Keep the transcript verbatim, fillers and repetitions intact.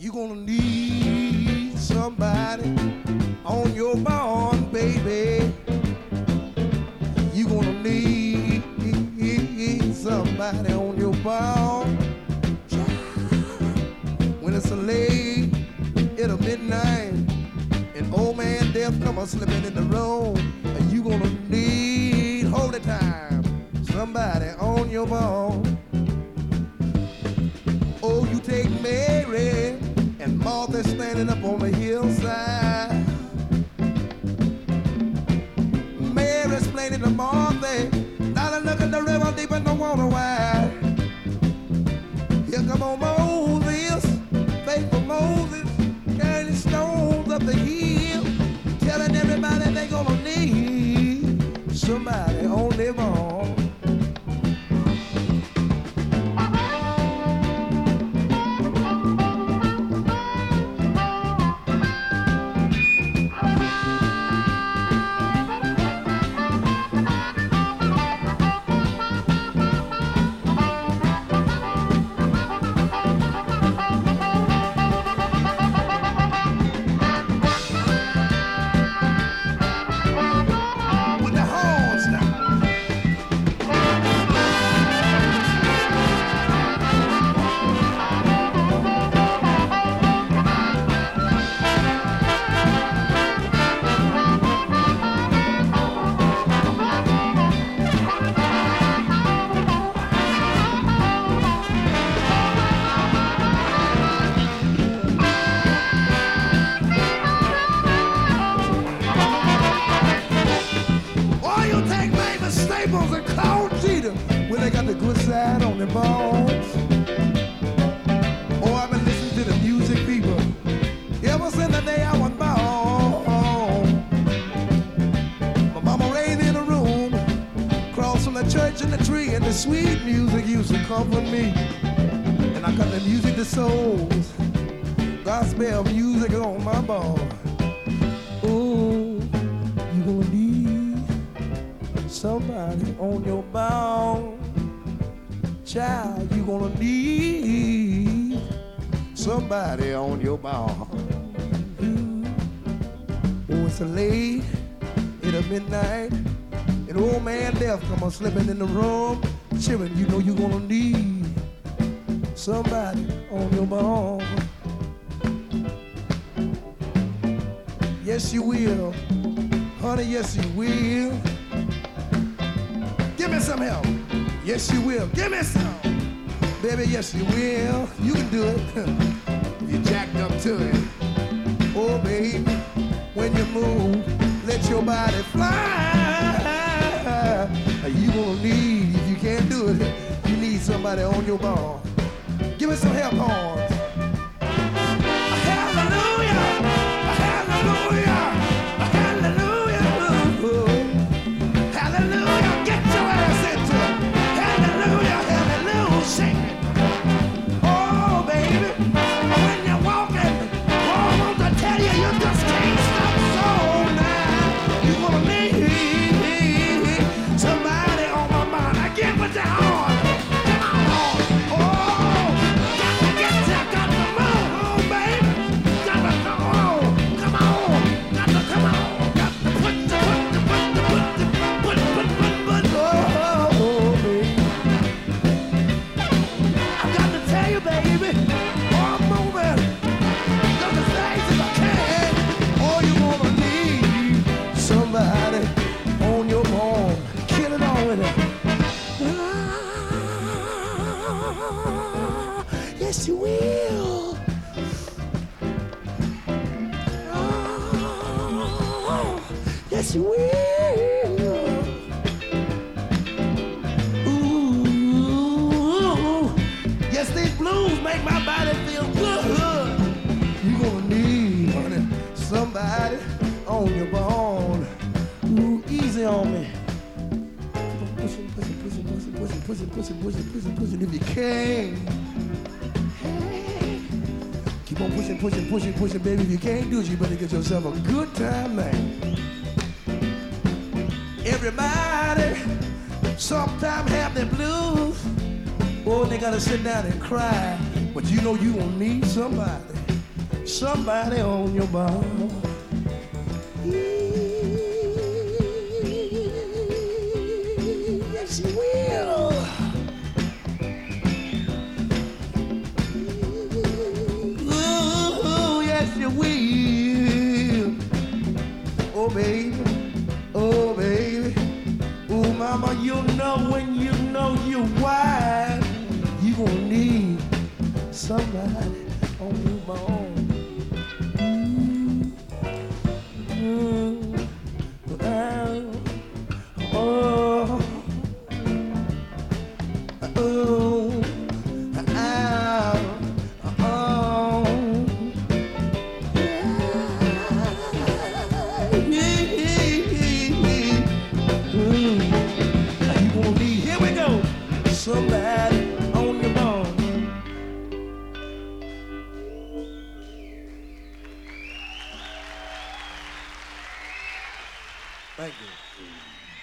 You gonna need somebody on your bond, baby. You gonna need somebody on your bond. When it's a late, it'll midnight, and old man death come a slipping in the room, and you gonna need holy time, somebody on your bond. Oh, you take Mary and Martha standing up on the hillside. Mary's explaining to Martha, now I look at the river deep in the water wide. Here come on Moses, faithful Moses, carrying stones up the hill, telling everybody they gonna need somebody on their bond. Slipping in the room, children, you know you're gonna need somebody on your bone. Yes, you will, honey, yes, you will. Give me some help. Yes, you will. Give me some. Baby, yes, you will. You can do it. You jacked up to it. Oh, baby, when you move, let your body fly. You gonna need, if you can't do it, you need somebody on your ball. Give me some help, horns. Hallelujah! Hallelujah! Hallelujah! Hallelujah! Get your ass into it! Hallelujah! Hallelujah! Sing it! Oh, baby, when you're walking, oh, I want to tell you, you just can't stop. So now, you gonna need somebody on my mind. I get with the horn. Come on, horn. Oh, got to get to, got to move, oh, baby. Got to come on, come on, got to come on, got to put the, put the, put the, put the, put, put, put, put, oh, oh, baby. I got to tell you, baby, oh, I'm moving. Just as fast as I can. Oh, you gonna need somebody on your home. Kill it all with it. Ah, yes, you will. Ah, yes, you will. Ooh, yes, these blues make my body feel good. You gonna need, honey, somebody on your bone. Ooh, easy on me. Pushing, pushing, pushing, pushing, pushing, pushing, pushing, pushing, pushing, pushing. If you can, hey, keep on pushing, pushing, pushing, pushing, baby. If you can't do it, you better get yourself a good time, man. Everybody sometimes have their blues. Oh, they gotta sit down and cry. But you know you gonna need somebody somebody on your bone. Yes, you will. Ooh, yes, you will. Oh, baby. Oh, baby. Oh, mama, you know when you know you're wise, you gonna need somebody on your bone. Mm, mm, oh, oh, oh, oh, mm. You gonna need, here we go, somebody on your bone. Thank you.